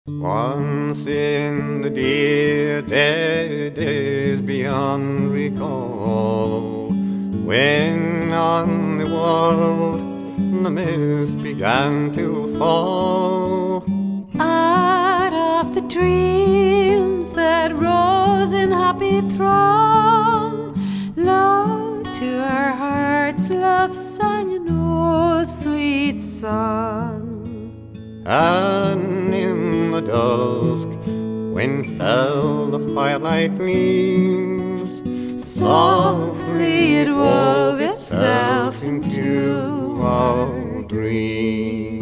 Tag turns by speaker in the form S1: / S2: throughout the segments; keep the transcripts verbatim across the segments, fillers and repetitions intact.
S1: Once in the dear dead days beyond recall, when on the world the mist began to fall,
S2: out of the dreams that rose in happy throng, low to our hearts love sang an old sweet song.
S1: And in the dusk, when fell the firelight gleams, softly it wove itself into our dreams.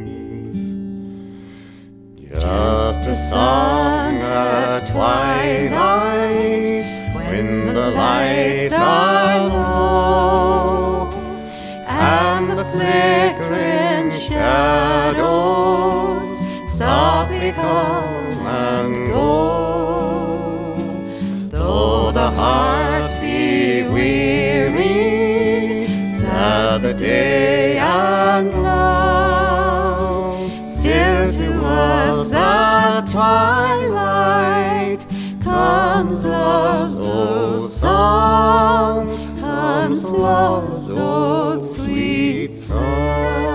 S1: Just a song at twilight, when the lights are low, and the flickering shadows softly come and go. Though the heart be weary, sad the day and long, still to us at twilight comes love's old song, comes love's old sweet song.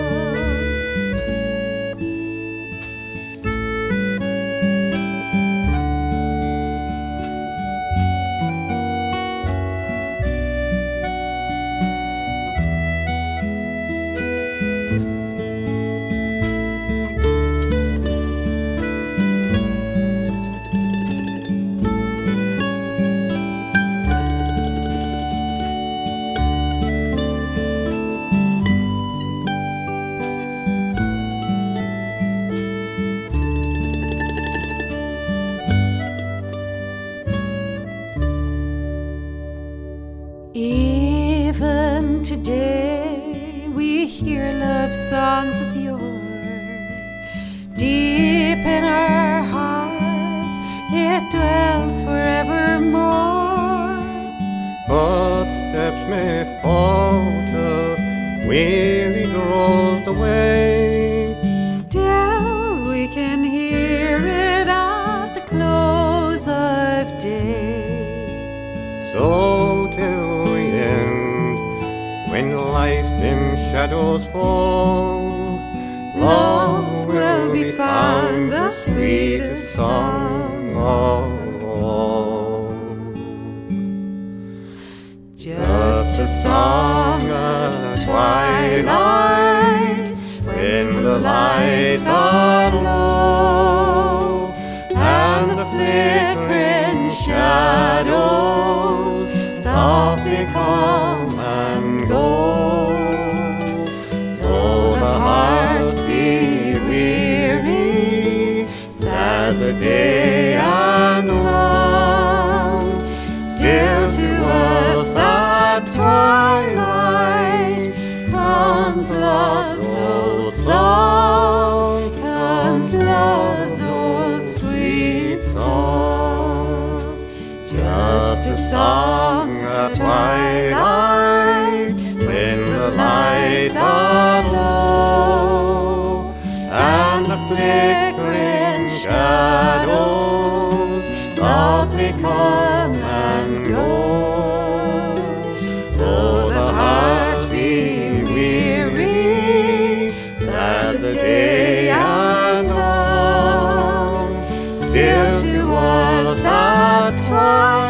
S2: Even today we hear love songs of yore. Deep in our hearts it dwells forevermore.
S1: Footsteps may falter, weary grows the way,
S2: still we can hear it at the close of day.
S1: So till the end, when life's dim shadows fall, love will be found the sweetest song of all. Just a song at twilight, when the lights are low, and the flickering shadows softly come and go. Though the heart be weary, sad the day and long, still to us at twilight comes love's old song, comes love's old sweet song. Just a song at twilight, when the lights are low, and the flickering shadows softly come and go. Though the heart be weary, sad the day and long, still to us at twilight